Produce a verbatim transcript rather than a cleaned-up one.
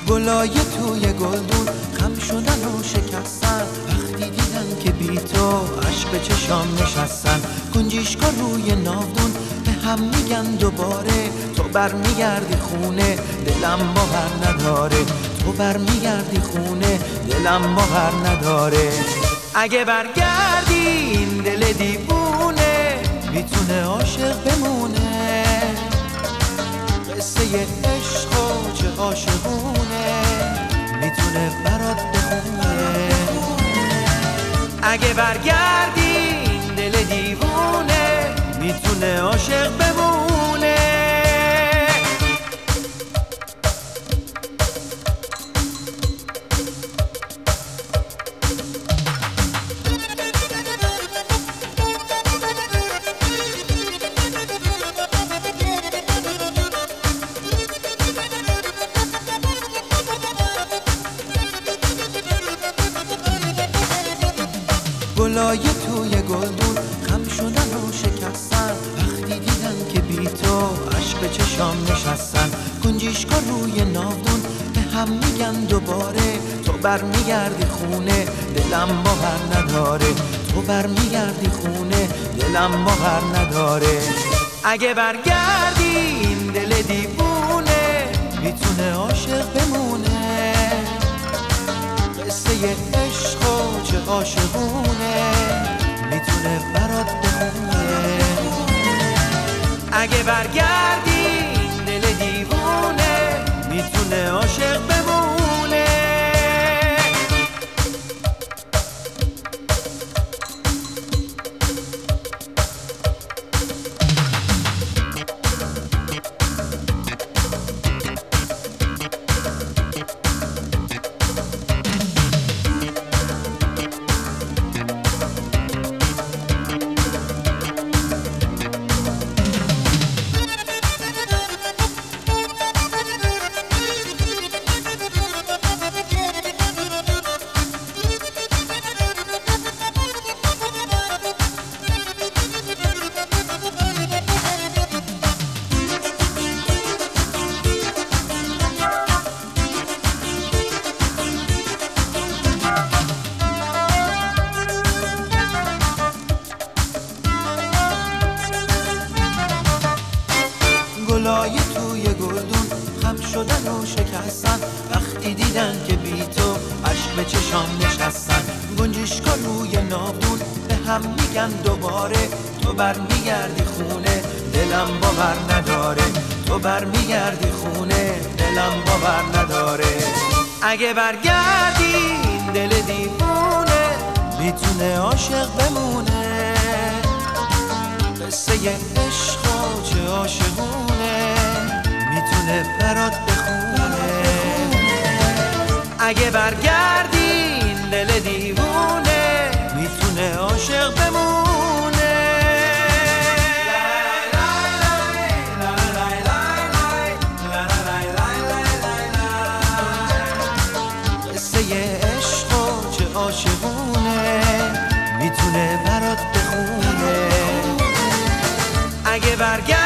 گلای توی گلدون خم شدن و شکستن، وقتی دیدن که بی تو عشق چشام نشستن. گنجیشکا روی ناودون به هم میگن دوباره، تو برمیگردی خونه دلم باور نداره، تو برمیگردی خونه دلم باور نداره. اگه برگردی این دل دیوونه میتونه عاشق بمونه، قصه عشق و چه عاشقونه میتونه برات بخونه. اگه برگردی این دل دیوونه میتونه عاشق بمونه. گلای توی گلدون خم شدن و شکستن، وقتی دیدن که بی تو عشق چشام نشستن. گنجیشکا روی ناودون به هم میگن دوباره، تو برمیگردی خونه دلم باور نداره، تو برمیگردی خونه دلم باور نداره. اگه برگردی این دل دیوونه میتونه عاشق بمونه، قصه عشق و چه عاشقونه میتونه برات بخونه. اگه برگردی این دل دیوونه میتونه عاشق بمونه. گلای توی گلدون خم شدن و شکستن، وقتی دیدن که بی تو عشق به چشام نشستن. گنجیشکا روی ناودون به هم میگن دوباره، تو برمیگردی خونه دلم باور نداره، تو برمیگردی خونه دلم باور نداره. اگه برگردی این دل دیوونه میتونه عاشق بمونه، قصه عشق و چه عاشقونه میتونه برات بخونه. اگه برگردی این دل دیوونه میتونه عاشق بمونه. قصه عشق و چه عاشقونه میتونه برات بخونه. اگه برگردی